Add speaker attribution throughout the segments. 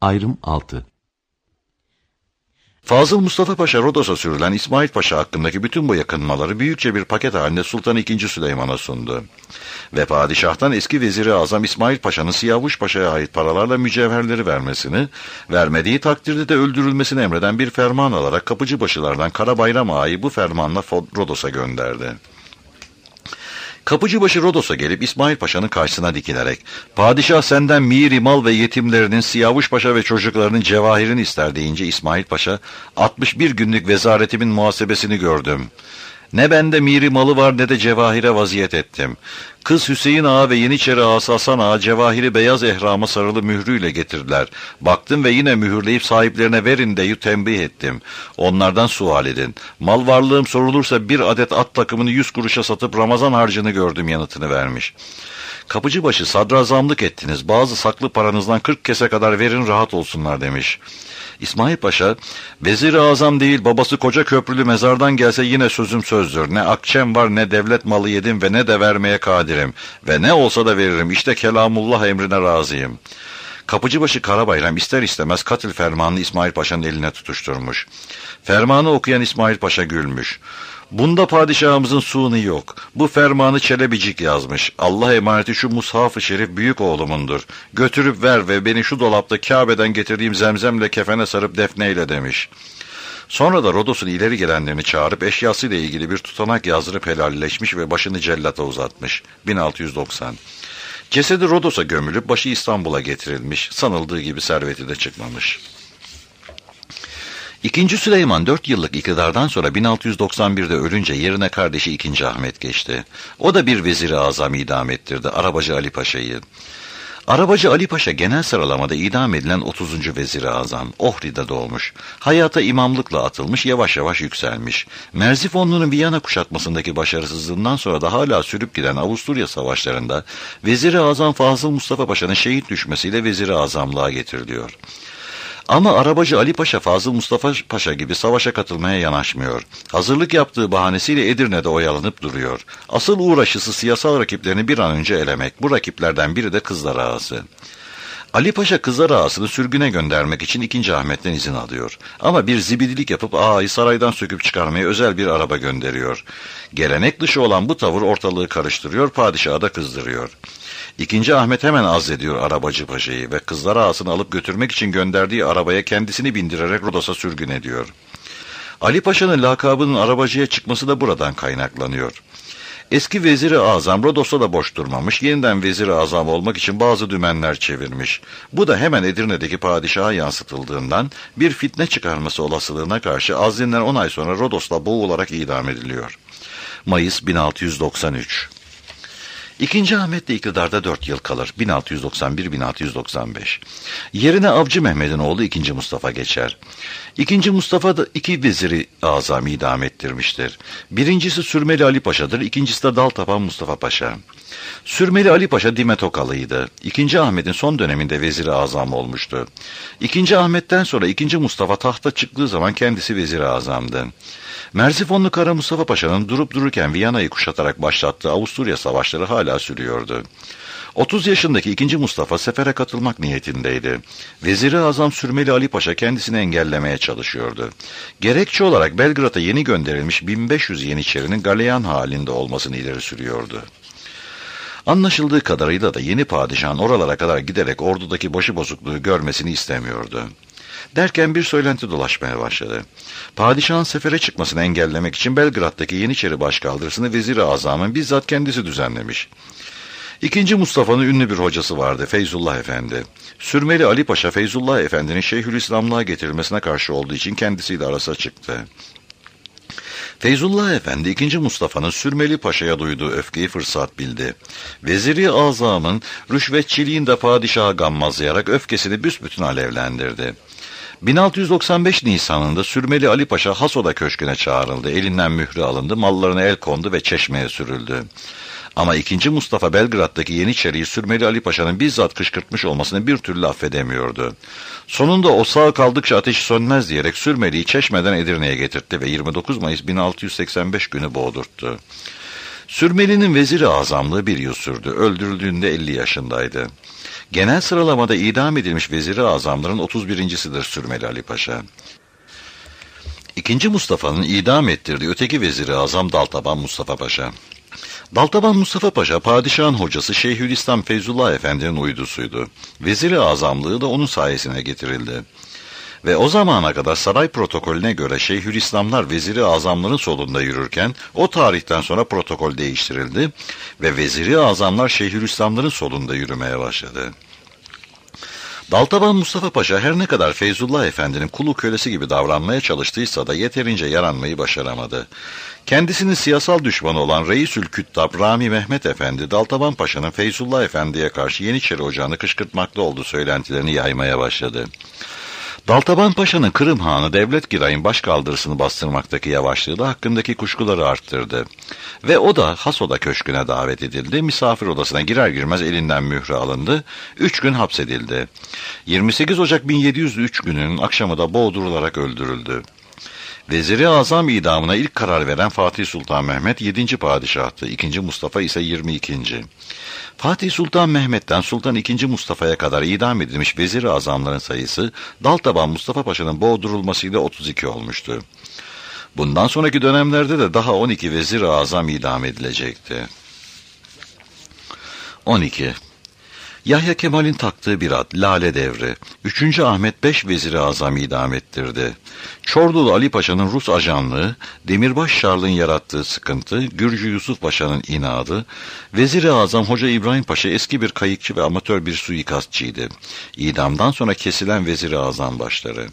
Speaker 1: Ayrım 6.
Speaker 2: Fazıl Mustafa Paşa Rodos'a sürülen İsmail Paşa hakkındaki bütün bu yakınmaları büyükçe bir paket halinde Sultan II. Süleyman'a sundu. Ve padişahtan eski Vezir-i Azam İsmail Paşa'nın Siyavuş Paşa'ya ait paralarla mücevherleri vermesini, vermediği takdirde de öldürülmesini emreden bir ferman alarak Kapıcıbaşılardan Karabayram Ağa'yı bu fermanla Rodos'a gönderdi. Kapıcıbaşı Rodos'a gelip İsmail Paşa'nın karşısına dikilerek, "Padişah senden miri mal ve yetimlerinin, Siyavuş Paşa ve çocuklarının cevahirini ister" deyince İsmail Paşa, 61 günlük vezaretimin muhasebesini gördüm. Ne bende miri malı var ne de cevahire vaziyet ettim. Kız Hüseyin Ağa ve Yeniçeri Ağası Hasan Ağa cevahiri beyaz ehrama sarılı mührüyle getirdiler. Baktım ve yine mühürleyip sahiplerine verin de tembih ettim. Onlardan sual edin. Mal varlığım sorulursa bir adet at takımını 100 kuruşa satıp Ramazan harcını gördüm yanıtını vermiş. Kapıcıbaşı sadrazamlık ettiniz. Bazı saklı paranızdan 40 kese kadar verin rahat olsunlar demiş. İsmail Paşa, Vezir-i Azam değil babası koca köprülü mezardan gelse yine sözüm sözdür. Ne akçem var ne devlet malı yedim ve ne de vermeye kadirim. Ve ne olsa da veririm. İşte kelamullah emrine razıyım. Kapıcıbaşı Karabayram ister istemez katil fermanını İsmail Paşa'nın eline tutuşturmuş. Fermanı okuyan İsmail Paşa gülmüş. Bunda padişahımızın suunu yok. Bu fermanı Çelebicik yazmış. Allah emaneti şu Mushaf-ı Şerif büyük oğlumundur. Götürüp ver ve beni şu dolapta Kabe'den getirdiğim zemzemle kefene sarıp defneyle demiş. Sonra da Rodos'un ileri gelenlerini çağırıp eşyasıyla ilgili bir tutanak yazdırıp helalleşmiş ve başını cellata uzatmış. 1690. Cesedi Rodos'a gömülüp başı İstanbul'a getirilmiş. Sanıldığı gibi serveti de çıkmamış. İkinci Süleyman 4 yıllık iktidardan sonra 1691'de ölünce yerine kardeşi 2. Ahmet geçti. O da bir vezir-i azam idam ettirdi, Arabacı Ali Paşa'yı. Arabacı Ali Paşa genel sıralamada idam edilen 30. vezir-i azam. Ohri'de doğmuş. Hayata imamlıkla atılmış, yavaş yavaş yükselmiş. Merzifonlu'nun Viyana kuşatmasındaki başarısızlığından sonra da hala sürüp giden Avusturya savaşlarında vezir-i azam Fazıl Mustafa Paşa'nın şehit düşmesiyle vezir-i azamlığa getiriliyor. Ama Arabacı Ali Paşa Fazıl Mustafa Paşa gibi savaşa katılmaya yanaşmıyor. Hazırlık yaptığı bahanesiyle Edirne'de oyalanıp duruyor. Asıl uğraşısı siyasal rakiplerini bir an önce elemek. Bu rakiplerden biri de Kızlar Ağası. Ali Paşa Kızlar Ağası'nı sürgüne göndermek için 2. Ahmet'ten izin alıyor. Ama bir zibidilik yapıp ağayı saraydan söküp çıkarmaya özel bir araba gönderiyor. Gelenek dışı olan bu tavır ortalığı karıştırıyor, padişahı da kızdırıyor. 2. Ahmet hemen azlediyor Arabacı Paşa'yı ve Kızlar Ağası'nı alıp götürmek için gönderdiği arabaya kendisini bindirerek Rodos'a sürgün ediyor. Ali Paşa'nın lakabının Arabacı'ya çıkması da buradan kaynaklanıyor. Eski Vezir-i Azam Rodos'ta da boş durmamış, yeniden Vezir-i Azam olmak için bazı dümenler çevirmiş. Bu da hemen Edirne'deki padişaha yansıtıldığından bir fitne çıkarması olasılığına karşı azlinden 10 ay sonra Rodos'ta boğularak idam ediliyor. Mayıs 1693. 2. Ahmet de iktidarda 4 yıl kalır. 1691-1695. Yerine Avcı Mehmet'in oğlu 2. Mustafa geçer. 2. Mustafa da 2 veziri azam idam ettirmiştir. Birincisi Sürmeli Ali Paşa'dır, ikincisi de Daltapan Mustafa Paşa. Sürmeli Ali Paşa Dimetokalıydı. 2. Ahmet'in son döneminde veziri azam olmuştu. 2. Ahmet'ten sonra 2. Mustafa tahta çıktığı zaman kendisi veziri azamdı. Merzifonlu Kara Mustafa Paşa'nın durup dururken Viyana'yı kuşatarak başlattığı Avusturya savaşları hala sürüyordu. 30 yaşındaki 2. Mustafa sefere katılmak niyetindeydi. Vezir-i Azam Sürmeli Ali Paşa kendisini engellemeye çalışıyordu. Gerekçe olarak Belgrad'a yeni gönderilmiş 1500 Yeniçerinin galeyan halinde olmasını ileri sürüyordu. Anlaşıldığı kadarıyla da yeni padişahın oralara kadar giderek ordudaki başıbozukluğu görmesini istemiyordu. Derken bir söylenti dolaşmaya başladı. Padişahın sefere çıkmasını engellemek için Belgrad'daki Yeniçeri başkaldırısını Vezir-i Azam'ın bizzat kendisi düzenlemiş. 2. Mustafa'nın ünlü bir hocası vardı, Feyzullah Efendi. Sürmeli Ali Paşa, Feyzullah Efendi'nin Şeyhülislamlığa getirilmesine karşı olduğu için kendisiyle arasa çıktı. Feyzullah Efendi 2. Mustafa'nın Sürmeli Paşa'ya duyduğu öfkeyi fırsat bildi. Vezir-i Azam'ın rüşvetçiliğinde padişaha gammazlayarak öfkesini büsbütün alevlendirdi. 1695 Nisan'ında Sürmeli Ali Paşa Hasoda Köşkü'ne çağrıldı. Elinden mührü alındı, mallarına el kondu ve çeşmeye sürüldü. Ama 2. Mustafa Belgrad'daki Yeniçeri'yi Sürmeli Ali Paşa'nın bizzat kışkırtmış olmasını bir türlü affedemiyordu. Sonunda o sağ kaldıkça ateşi sönmez diyerek Sürmeli'yi Çeşme'den Edirne'ye getirtti ve 29 Mayıs 1685 günü boğdurttu. Sürmeli'nin vezir-i azamlığı bir yıl sürdü. Öldürüldüğünde 50 yaşındaydı. Genel sıralamada idam edilmiş vezir-i azamların 31.sidir Sürmeli Ali Paşa. İkinci Mustafa'nın idam ettirdiği öteki vezir-i azam Daltaban Mustafa Paşa. Daltaban Mustafa Paşa, padişahın hocası Şeyhülislam Feyzullah Efendi'nin uydusuydu. Vezir-i azamlığı da onun sayesine getirildi. Ve o zamana kadar saray protokolüne göre Şeyhülislamlar vezir-i azamların solunda yürürken, o tarihten sonra protokol değiştirildi ve vezir-i azamlar Şeyhülislamların solunda yürümeye başladı. Daltaban Mustafa Paşa her ne kadar Feyzullah Efendi'nin kulu kölesi gibi davranmaya çalıştıysa da yeterince yaranmayı başaramadı. Kendisinin siyasal düşmanı olan Reisül Küttab Rami Mehmet Efendi, Daltaban Paşa'nın Feyzullah Efendi'ye karşı Yeniçeri Ocağı'nı kışkırtmakta olduğu söylentilerini yaymaya başladı. Daltaban Paşa'nın Kırım Hanı Devlet Giray'ın başkaldırısını bastırmaktaki yavaşlığı da hakkındaki kuşkuları arttırdı. Ve o da Hasoda Köşkü'ne davet edildi. Misafir odasına girer girmez elinden mührü alındı. 3 gün hapsedildi. 28 Ocak 1703 gününün akşamı da boğdurularak öldürüldü. Vezir-i Azam idamına ilk karar veren Fatih Sultan Mehmet 7. padişahtı. 2. Mustafa ise 22. Fatih Sultan Mehmet'ten Sultan II. Mustafa'ya kadar idam edilmiş vezir-i azamların sayısı Daltaban Mustafa Paşa'nın boğdurulmasıyla 32 olmuştu. Bundan sonraki dönemlerde de daha 12 vezir-i azam idam edilecekti. 12. Yahya Kemal'in taktığı bir ad, Lale Devri. 3. Ahmet 5 vezir-i azam idam ettirdi. Çordulu Ali Paşa'nın Rus ajanlığı, Demirbaş Şarl'ın yarattığı sıkıntı, Gürcü Yusuf Paşa'nın inadı, vezir-i azam Hoca İbrahim Paşa eski bir kayıkçı ve amatör bir suikastçıydı. İdamdan sonra kesilen vezir-i azam başları.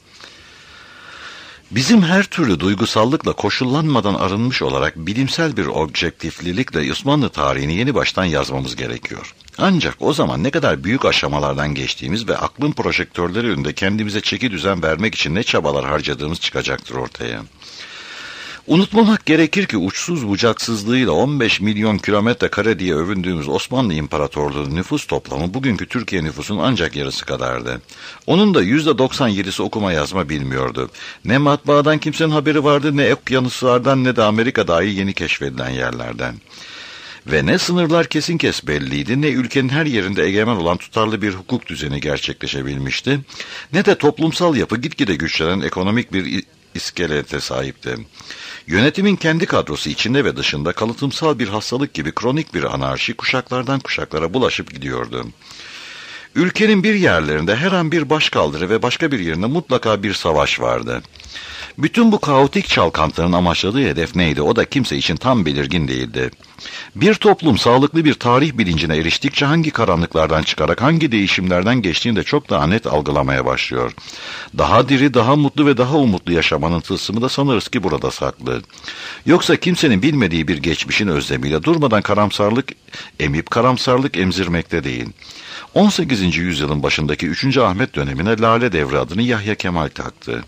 Speaker 2: Bizim her türlü duygusallıkla koşullanmadan arınmış olarak bilimsel bir objektiflilikle Osmanlı tarihini yeni baştan yazmamız gerekiyor. Ancak o zaman ne kadar büyük aşamalardan geçtiğimiz ve aklın projektörleri önünde kendimize çeki düzen vermek için ne çabalar harcadığımız çıkacaktır ortaya. Unutmamak gerekir ki uçsuz bucaksızlığıyla 15 milyon kilometre kare diye övündüğümüz Osmanlı İmparatorluğu'nun nüfus toplamı bugünkü Türkiye nüfusunun ancak yarısı kadardı. Onun da %97'si okuma yazma bilmiyordu. Ne matbaadan kimsenin haberi vardı, ne okyanuslardan ne de Amerika dahi yeni keşfedilen yerlerden. Ve ne sınırlar kesin kes belliydi, ne ülkenin her yerinde egemen olan tutarlı bir hukuk düzeni gerçekleşebilmişti, ne de toplumsal yapı gitgide güçlenen ekonomik bir iskelete sahipti. Yönetimin kendi kadrosu içinde ve dışında kalıtımsal bir hastalık gibi kronik bir anarşi kuşaklardan kuşaklara bulaşıp gidiyordu. Ülkenin bir yerlerinde her an bir başkaldırı ve başka bir yerinde mutlaka bir savaş vardı. Bütün bu kaotik çalkantıların amaçladığı hedef neydi? O da kimse için tam belirgin değildi. Bir toplum sağlıklı bir tarih bilincine eriştikçe hangi karanlıklardan çıkarak hangi değişimlerden geçtiğini de çok daha net algılamaya başlıyor. Daha diri, daha mutlu ve daha umutlu yaşamanın tılsımı da sanırız ki burada saklı. Yoksa kimsenin bilmediği bir geçmişin özlemiyle durmadan karamsarlık emip karamsarlık emzirmekte değil. 18. yüzyılın başındaki 3. Ahmet dönemine Lale Devri adını Yahya Kemal taktı.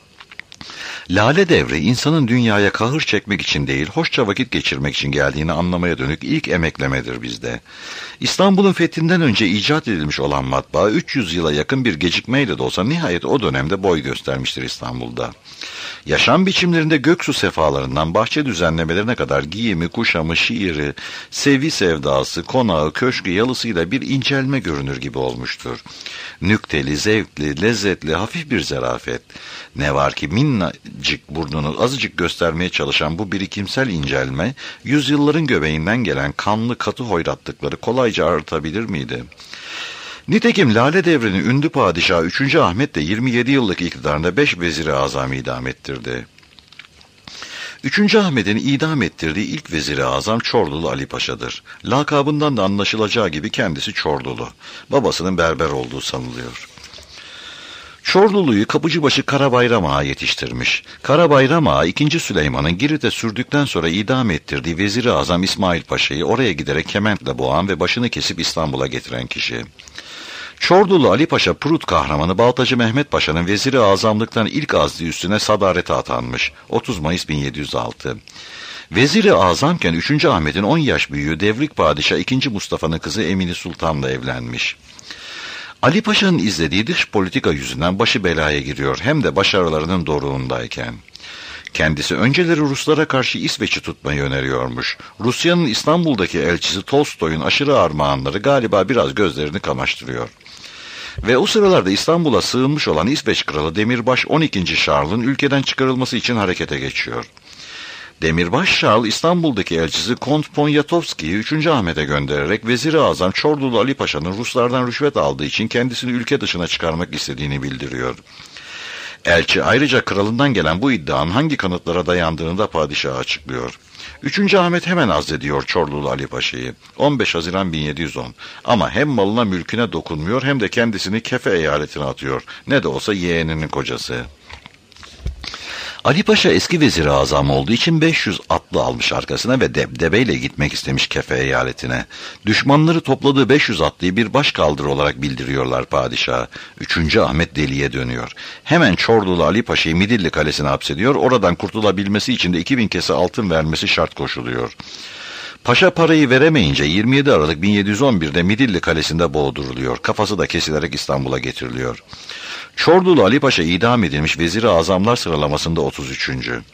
Speaker 2: Lale Devri, insanın dünyaya kahır çekmek için değil, hoşça vakit geçirmek için geldiğini anlamaya dönük ilk emeklemedir bizde. İstanbul'un fethinden önce icat edilmiş olan matbaa, 300 yıla yakın bir gecikmeyle de olsa nihayet o dönemde boy göstermiştir İstanbul'da. Yaşam biçimlerinde göksu sefalarından bahçe düzenlemelerine kadar giyimi, kuşamı, şiiri, sevgi sevdası, konağı, köşkü, yalısıyla bir incelme görünür gibi olmuştur. Nükteli, zevkli, lezzetli, hafif bir zarafet. Ne var ki minnacık burnunu azıcık göstermeye çalışan bu birikimsel incelme, yüzyılların göbeğinden gelen kanlı katı hoyratlıkları kolayca arıtabilir miydi? Nitekim Lale Devri'nin ünlü padişahı 3. Ahmet de 27 yıllık iktidarında 5 vezir-i azam idam ettirdi. 3. Ahmet'in idam ettirdiği ilk vezir-i azam Çordulu Ali Paşa'dır. Lakabından da anlaşılacağı gibi kendisi Çordulu. Babasının berber olduğu sanılıyor. Çorlulu'yu Kapıcıbaşı Karabayram Ağa yetiştirmiş. Karabayram Ağa 2. Süleyman'ın Girit'e sürdükten sonra idam ettirdiği vezir-i azam İsmail Paşa'yı oraya giderek kementle boğan ve başını kesip İstanbul'a getiren kişi. Çordulu Ali Paşa Prut kahramanı Baltacı Mehmet Paşa'nın vezir-i azamlıktan ilk azli üstüne sadarete atanmış. 30 Mayıs 1706. Vezir-i azamken 3. Ahmet'in 10 yaş büyüğü Devrik Padişah 2. Mustafa'nın kızı Emine Sultan'la evlenmiş. Ali Paşa'nın izlediği dış politika yüzünden başı belaya giriyor, hem de başarılarının doruğundayken. Kendisi önceleri Ruslara karşı İsveç'i tutmayı öneriyormuş. Rusya'nın İstanbul'daki elçisi Tolstoy'un aşırı armağanları galiba biraz gözlerini kamaştırıyor. Ve o sıralarda İstanbul'a sığınmış olan İsveç kralı Demirbaş 12. Charles'ın ülkeden çıkarılması için harekete geçiyor. Demirbaş Charles İstanbul'daki elçisi Kont Poniatowski'yi 3. Ahmet'e göndererek Vezir-i Azam Çorlulu Ali Paşa'nın Ruslardan rüşvet aldığı için kendisini ülke dışına çıkarmak istediğini bildiriyor. Elçi ayrıca kralından gelen bu iddianın hangi kanıtlara dayandığını da padişaha açıklıyor. 3. Ahmet hemen azlediyor Çorlulu Ali Paşa'yı. 15 Haziran 1710. Ama hem malına mülküne dokunmuyor hem de kendisini Kefe eyaletine atıyor. Ne de olsa yeğeninin kocası. Ali Paşa eski vezir-i azam olduğu için 500 atlı almış arkasına ve debdebeyle gitmek istemiş Kefe eyaletine. Düşmanları topladığı 500 atlıyı bir başkaldırı olarak bildiriyorlar padişaha. 3. Ahmet deliye dönüyor. Hemen Çorlulu Ali Paşa'yı Midilli Kalesi'ne hapsediyor. Oradan kurtulabilmesi için de 2000 kese altın vermesi şart koşuluyor. Paşa parayı veremeyince 27 Aralık 1711'de Midilli Kalesi'nde boğduruluyor. Kafası da kesilerek İstanbul'a getiriliyor. Çorlulu Ali Paşa idam edilmiş vezir-i azamlar sıralamasında 33.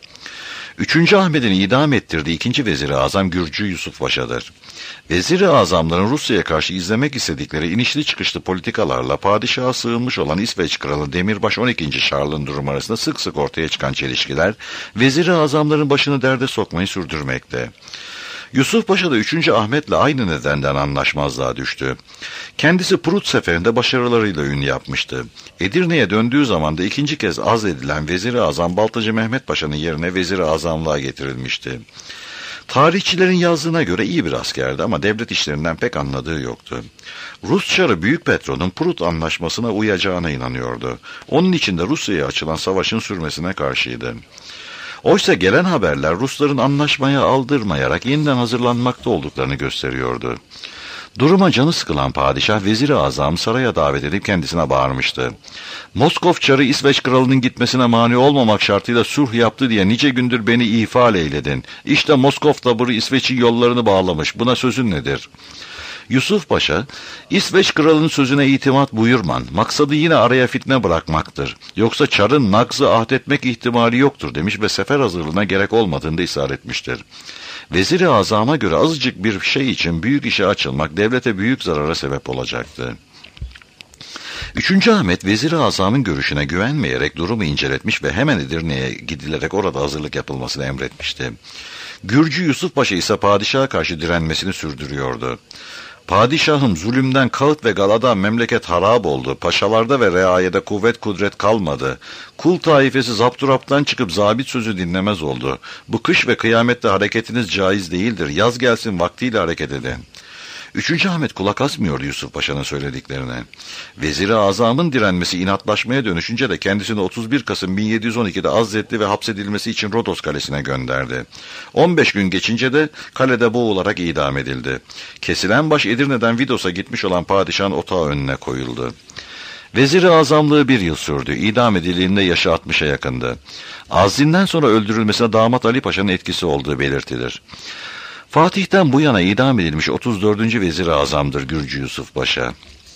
Speaker 2: 3. Ahmet'in idam ettirdiği 2. vezir-i azam Gürcü Yusuf Paşa'dır. Vezir-i azamların Rusya'ya karşı izlemek istedikleri inişli çıkışlı politikalarla padişaha sığınmış olan İsveç kralı Demirbaş 12. Charles'ın durumu arasında sık sık ortaya çıkan çelişkiler vezir-i azamların başını derde sokmayı sürdürmekte. Yusuf Paşa da 3. Ahmet'le aynı nedenden anlaşmazlığa düştü. Kendisi Prut seferinde başarılarıyla ün yapmıştı. Edirne'ye döndüğü zaman da 2. kez azledilen Vezir-i Azam Baltacı Mehmet Paşa'nın yerine Vezir-i Azamlığa getirilmişti. Tarihçilerin yazdığına göre iyi bir askerdi ama devlet işlerinden pek anladığı yoktu. Rus Çarı Büyük Petro'nun Prut anlaşmasına uyacağına inanıyordu. Onun için de Rusya'ya açılan savaşın sürmesine karşıydı. Oysa gelen haberler Rusların anlaşmaya aldırmayarak yeniden hazırlanmakta olduklarını gösteriyordu. Duruma canı sıkılan padişah Vezir-i Azam saraya davet edip kendisine bağırmıştı. Moskov Çarı İsveç kralının gitmesine mani olmamak şartıyla sulh yaptı diye nice gündür beni ifade eyledin. İşte Moskov taburu İsveç'in yollarını bağlamış. Buna sözün nedir? Yusuf Paşa, İsveç kralının sözüne itimat buyurman, maksadı yine araya fitne bırakmaktır. Yoksa Çar'ın nakzı ahdetmek ihtimali yoktur demiş ve sefer hazırlığına gerek olmadığını da ısrar etmiştir. Vezir-i Azam'a göre azıcık bir şey için büyük işe açılmak devlete büyük zarara sebep olacaktı. 3. Ahmet Vezir-i Azam'ın görüşüne güvenmeyerek durumu inceletmiş ve hemen Edirne'ye gidilerek orada hazırlık yapılmasını emretmişti. Gürcü Yusuf Paşa ise padişaha karşı direnmesini sürdürüyordu. Padişahım zulümden kağıt ve galadan memleket harap oldu. Paşalarda ve reayede kuvvet kudret kalmadı. Kul taifesi zapturaptan çıkıp zabit sözü dinlemez oldu. Bu kış ve kıyamette hareketiniz caiz değildir. Yaz gelsin vaktiyle hareket edin. 3. Ahmet kulak asmıyordu Yusuf Paşa'nın söylediklerine. Vezir-i Azam'ın direnmesi inatlaşmaya dönüşünce de kendisini 31 Kasım 1712'de azletti ve hapsedilmesi için Rodos Kalesi'ne gönderdi. 15 gün geçince de kalede boğularak idam edildi. Kesilen baş Edirne'den Vidos'a gitmiş olan padişahın otağı önüne koyuldu. Vezir-i Azamlığı 1 yıl sürdü. İdam edildiğinde yaşı 60'a yakındı. Azlinden sonra öldürülmesine damat Ali Paşa'nın etkisi olduğu belirtilir. Fatih'ten bu yana idam edilmiş 34. Vezir-i Azam'dır Gürcü Yusuf Paşa.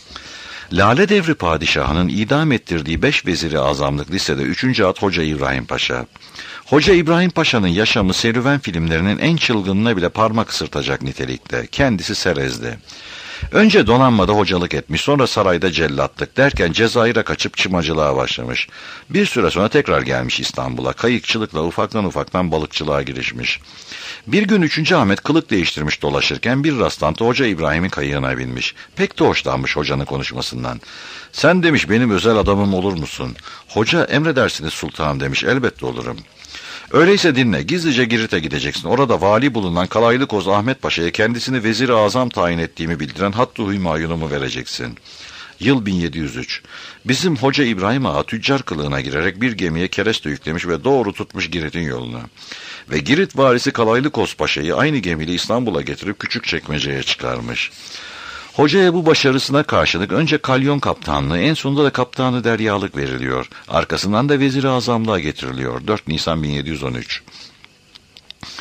Speaker 2: Lale Devri Padişahı'nın idam ettirdiği 5 Vezir-i Azamlık listede 3. ad Hoca İbrahim Paşa. Hoca İbrahim Paşa'nın yaşamı serüven filmlerinin en çılgınına bile parmak ısırtacak nitelikte. Kendisi Serez'de. Önce donanmada hocalık etmiş, sonra sarayda cellatlık derken Cezayir'e kaçıp çımacılığa başlamış. Bir süre sonra tekrar gelmiş İstanbul'a. Kayıkçılıkla ufaktan balıkçılığa girişmiş. Bir gün 3. Ahmet kılık değiştirmiş dolaşırken bir rastlantı Hoca İbrahim'in kayığına binmiş. Pek de hoşlanmış hocanın konuşmasından. Sen demiş benim özel adamım olur musun? Hoca emredersiniz sultanım demiş, elbette olurum. Öyleyse dinle, gizlice Girit'e gideceksin. Orada vali bulunan Kalaylıkoz Ahmet Paşa'ya kendisini Vezir-i Azam tayin ettiğimi bildiren Hattı Hümayunumu vereceksin. Yıl 1703. Bizim Hoca İbrahim Ağa tüccar kılığına girerek bir gemiye kereste yüklemiş ve doğru tutmuş Girit'in yolunu. Ve Girit varisi Kalaylıkoz Paşa'yı aynı gemiyle İstanbul'a getirip Küçükçekmece'ye çıkarmış. Hocaya bu başarısına karşılık önce kalyon kaptanlığı, en sonunda da kaptanı deryalık veriliyor. Arkasından da Vezir-i Azamlığa getiriliyor. 4 Nisan 1713.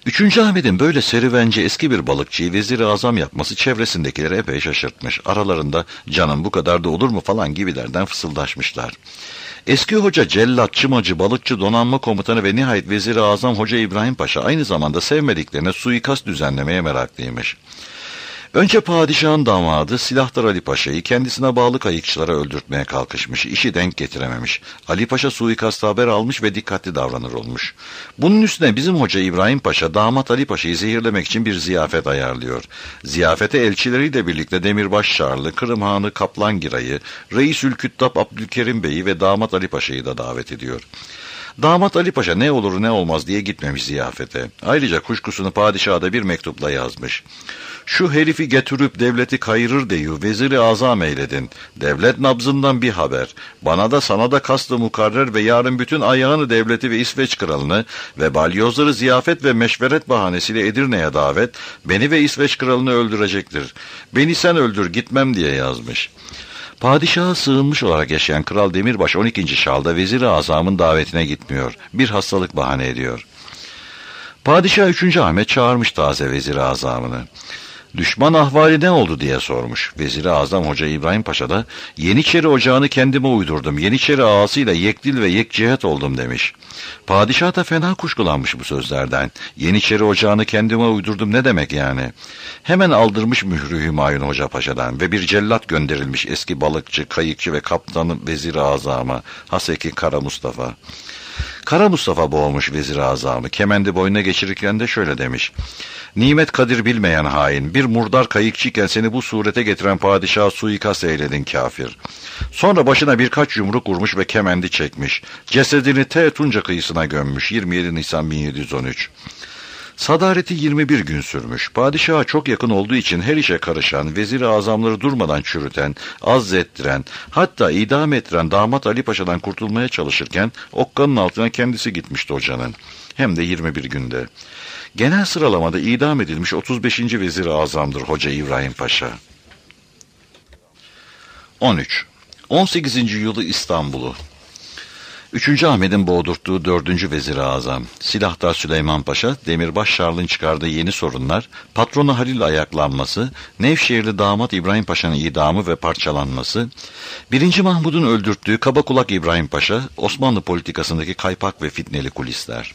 Speaker 2: 3. Ahmet'in böyle serüvence eski bir balıkçıyı vezir-i azam yapması çevresindekileri epey şaşırtmış. Aralarında canım bu kadar da olur mu falan gibilerden fısıldaşmışlar. Eski hoca cellat, çımacı, balıkçı, donanma komutanı ve nihayet vezir-i azam Hoca İbrahim Paşa aynı zamanda sevmediklerine suikast düzenlemeye meraklıymış. Önce padişahın damadı Silahtar Ali Paşa'yı kendisine bağlı kayıkçılara öldürtmeye kalkışmış, işi denk getirememiş. Ali Paşa suikasta haber almış ve dikkatli davranır olmuş. Bunun üstüne bizim Hoca İbrahim Paşa damat Ali Paşa'yı zehirlemek için bir ziyafet ayarlıyor. Ziyafete elçileriyle birlikte Demirbaş Şarlı, Kırım Hanı Kaplan Giray'ı, Reisül Küttab Abdülkerim Bey'i ve damat Ali Paşa'yı da davet ediyor. Damat Ali Paşa ne olur ne olmaz diye gitmemiş ziyafete. Ayrıca kuşkusunu padişaha da bir mektupla yazmış. Şu herifi getirip devleti kayırır deyu vezir-i azam eyledin. Devlet nabzından bir haber. Bana da sana da kastı mukarrer ve yarın bütün ayağını devleti ve İsveç kralını ve balyozları ziyafet ve meşveret bahanesiyle Edirne'ye davet, beni ve İsveç kralını öldürecektir. Beni sen öldür gitmem diye yazmış. Padişaha sığınmış olarak yaşayan Kral Demirbaş 12. Şal'da vezir-i azamın davetine gitmiyor. Bir hastalık bahane ediyor. Padişah 3. Ahmet çağırmış taze vezir-i azamını. Düşman ahvali ne oldu diye sormuş. Vezir-i Azam Hoca İbrahim Paşa da Yeniçeri ocağını kendime uydurdum. Yeniçeri ağasıyla yekdil ve yekcihet oldum demiş. Padişah da fena kuşkulanmış bu sözlerden. Yeniçeri ocağını kendime uydurdum ne demek yani? Hemen aldırmış mührü Hümayun Hoca Paşa'dan ve bir cellat gönderilmiş eski balıkçı, kayıkçı ve kaptanı Vezir-i Azam'a Haseki Kara Mustafa. Kara Mustafa boğmuş vezir-i azamı. Kemendi boynuna geçirirken de şöyle demiş. Nimet kadir bilmeyen hain, bir murdar kayıkçıyken seni bu surete getiren padişaha suikast eyledin kafir. Sonra başına birkaç yumruk vurmuş ve kemendi çekmiş. Cesedini Tunca kıyısına gömmüş. 27 Nisan 1713. Sadareti 21 gün sürmüş. Padişaha çok yakın olduğu için her işe karışan, vezir-i azamları durmadan çürüten, azzettiren, hatta idam ettiren damat Ali Paşa'dan kurtulmaya çalışırken okkanın altına kendisi gitmişti hocanın. Hem de 21 günde. Genel sıralamada idam edilmiş 35. vezir-i azamdır Hoca İbrahim Paşa. 13. 18. yılı İstanbul'u. 3. Ahmet'in boğdurttuğu 4. vezir-i azam, Silahtar Süleyman Paşa, Demirbaş Şarlı'nın çıkardığı yeni sorunlar, patronu Halil ayaklanması, Nevşehirli damat İbrahim Paşa'nın idamı ve parçalanması, 1. Mahmud'un öldürttüğü Kabakulak İbrahim Paşa, Osmanlı politikasındaki kaypak ve fitneli kulisler.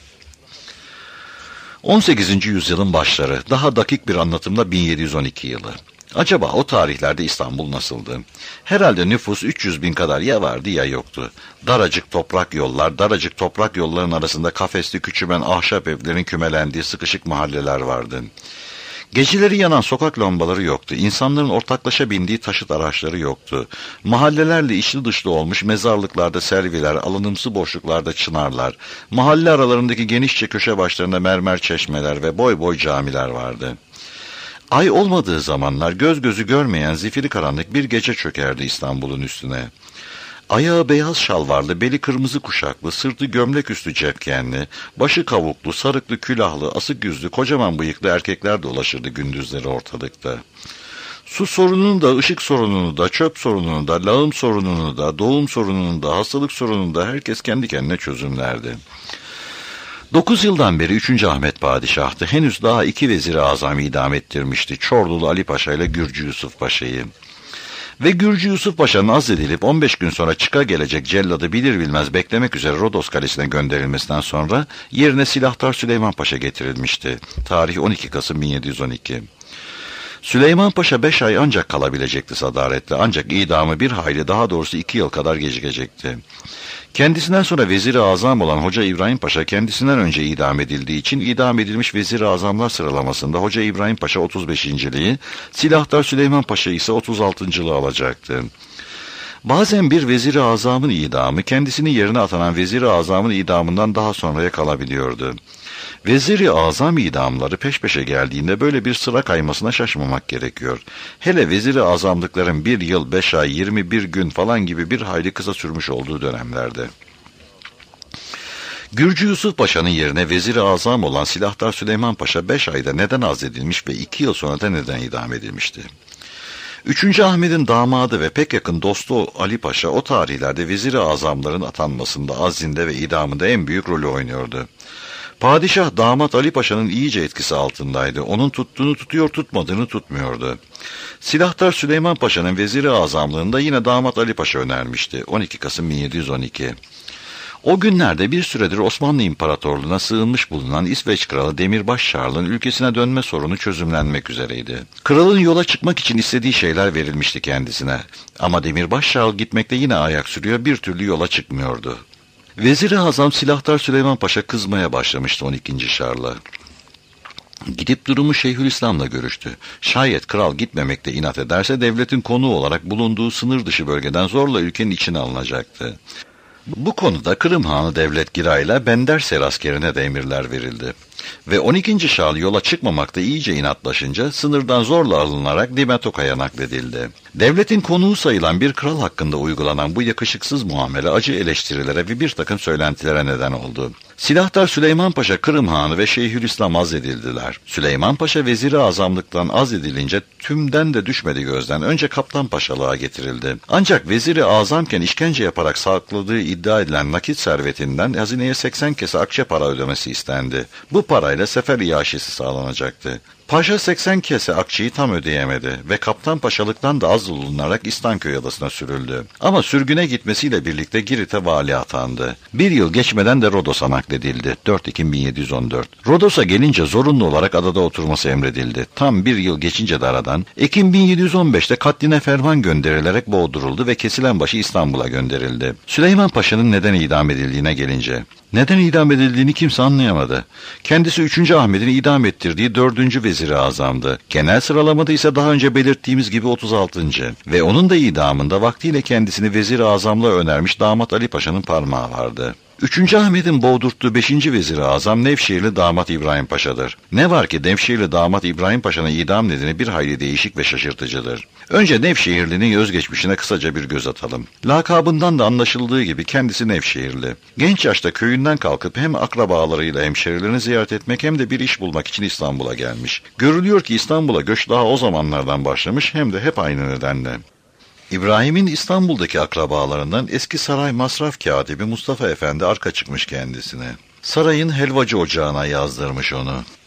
Speaker 2: 18. yüzyılın başları, daha dakik bir anlatımla 1712 yılı. Acaba o tarihlerde İstanbul nasıldı? Herhalde nüfus 300 bin kadar ya vardı ya yoktu. Daracık toprak yollar, daracık toprak yolların arasında kafesli küçümen ahşap evlerin kümelendiği sıkışık mahalleler vardı. Geceleri yanan sokak lambaları yoktu. İnsanların ortaklaşa bindiği taşıt araçları yoktu. Mahallelerle içli dışlı olmuş mezarlıklarda serviler, alınımsı boşluklarda çınarlar, mahalle aralarındaki genişçe köşe başlarında mermer çeşmeler ve boy boy camiler vardı. Ay olmadığı zamanlar göz gözü görmeyen zifiri karanlık bir gece çökerdi İstanbul'un üstüne. Ayağı beyaz şalvarlı, beli kırmızı kuşaklı, sırtı gömlek üstü cepkenli, başı kavuklu, sarıklı, külahlı, asık yüzlü, kocaman bıyıklı erkekler dolaşırdı gündüzleri ortalıkta. Su sorununu da, ışık sorununu da, çöp sorununu da, lağım sorununu da, doğum sorununu da, hastalık sorununu da herkes kendi kendine çözümlerdi. 9 yıldan beri 3. Ahmet padişahtı. Henüz daha 2 vezir-i azam idam ettirmişti. Çorlulu Ali Paşa ile Gürcü Yusuf Paşa'yı. Ve Gürcü Yusuf Paşa'nın azledilip 15 gün sonra çıka gelecek celladı bilir bilmez beklemek üzere Rodos Kalesi'ne gönderilmesinden sonra yerine Silahtar Süleyman Paşa getirilmişti. Tarih 12 Kasım 1712. Süleyman Paşa 5 ay ancak kalabilecekti sadaretle, ancak idamı bir hayli, daha doğrusu 2 yıl kadar gecikecekti. Kendisinden sonra vezir-i azam olan Hoca İbrahim Paşa kendisinden önce idam edildiği için idam edilmiş vezir-i azamlar sıralamasında Hoca İbrahim Paşa 35.liği, Silahtar Süleyman Paşa ise 36.lığı alacaktı. Bazen bir vezir-i azamın idamı kendisinin yerine atanan vezir-i azamın idamından daha sonraya kalabiliyordu. Vezir-i azam idamları peş peşe geldiğinde böyle bir sıra kaymasına şaşmamak gerekiyor. Hele vezir-i azamlıkların 1 yıl 5 ay 21 gün falan gibi bir hayli kısa sürmüş olduğu dönemlerde. Gürcü Yusuf Paşa'nın yerine vezir-i azam olan Silahtar Süleyman Paşa 5 ayda neden azledilmiş ve 2 yıl sonra da neden idam edilmişti? 3. Ahmet'in damadı ve pek yakın dostu Ali Paşa o tarihlerde vezir-i azamların atanmasında, azlinde ve idamında en büyük rolü oynuyordu. Padişah damat Ali Paşa'nın iyice etkisi altındaydı. Onun tuttuğunu tutuyor, tutmadığını tutmuyordu. Silahtar Süleyman Paşa'nın veziri azamlığında yine damat Ali Paşa önermişti. 12 Kasım 1712. O günlerde bir süredir Osmanlı İmparatorluğu'na sığınmış bulunan İsveç Kralı Demirbaş Charles'ın ülkesine dönme sorunu çözümlenmek üzereydi. Kralın yola çıkmak için istediği şeyler verilmişti kendisine. Ama Demirbaş Charles gitmekte yine ayak sürüyor, bir türlü yola çıkmıyordu. Vezir-i Azam Silahtar Süleyman Paşa kızmaya başlamıştı 12. Charles'a. Gidip durumu Şeyhülislam'la görüştü. Şayet kral gitmemekte inat ederse devletin konuğu olarak bulunduğu sınır dışı bölgeden zorla ülkenin içine alınacaktı. Bu konuda Kırım Hanı Devlet Giray ile Benderser askerine de emirler verildi. Ve 12. Charles yola çıkmamakta iyice inatlaşınca sınırdan zorla alınarak Dimetoka'ya nakledildi. Devletin konuğu sayılan bir kral hakkında uygulanan bu yakışıksız muamele acı eleştirilere ve bir takım söylentilere neden oldu. Silahtar Süleyman Paşa Kırım Hanı ve Şeyhülislam azledildiler. Süleyman Paşa veziri azamlıktan azledilince tümden de düşmedi gözden. Önce kaptan paşalığa getirildi. Ancak veziri azamken işkence yaparak sakladığı iddia edilen nakit servetinden hazineye 80 kese akçe para ödemesi istendi. Bu parayla sefer iaşesi sağlanacaktı. Paşa 80 kese akçeyi tam ödeyemedi ve kaptan paşalıktan da azlılunarak İstanköy adasına sürüldü. Ama sürgüne gitmesiyle birlikte Girit'e vali atandı. Bir yıl geçmeden de Rodos'a nakledildi. 4 Ekim 1714. Rodos'a gelince zorunlu olarak adada oturması emredildi. Tam bir yıl geçince de aradan Ekim 1715'te katline ferman gönderilerek boğduruldu ve kesilen başı İstanbul'a gönderildi. Süleyman Paşa'nın neden idam edildiğine gelince, neden idam edildiğini kimse anlayamadı. Kendisi 3. Ahmet'in idam ettirdiği 4. Vezir-i Azam'dı. Genel sıralamada ise daha önce belirttiğimiz gibi 36. Ve onun da idamında vaktiyle kendisini Vezir-i Azam'la önermiş damat Ali Paşa'nın parmağı vardı. 3. Ahmet'in boğdurttuğu 5. Vezir-i Azam Nevşehirli damat İbrahim Paşa'dır. Ne var ki Nevşehirli damat İbrahim Paşa'nın idam nedeni bir hayli değişik ve şaşırtıcıdır. Önce Nevşehirli'nin özgeçmişine kısaca bir göz atalım. Lakabından da anlaşıldığı gibi kendisi Nevşehirli. Genç yaşta köyünden kalkıp hem akrabalarıyla hemşerilerini ziyaret etmek hem de bir iş bulmak için İstanbul'a gelmiş. Görülüyor ki İstanbul'a göç daha o zamanlardan başlamış hem de hep aynı nedenle. İbrahim'in İstanbul'daki akrabalarından eski saray masraf katibi Mustafa Efendi arka çıkmış kendisine. Sarayın helvacı ocağına yazdırmış onu.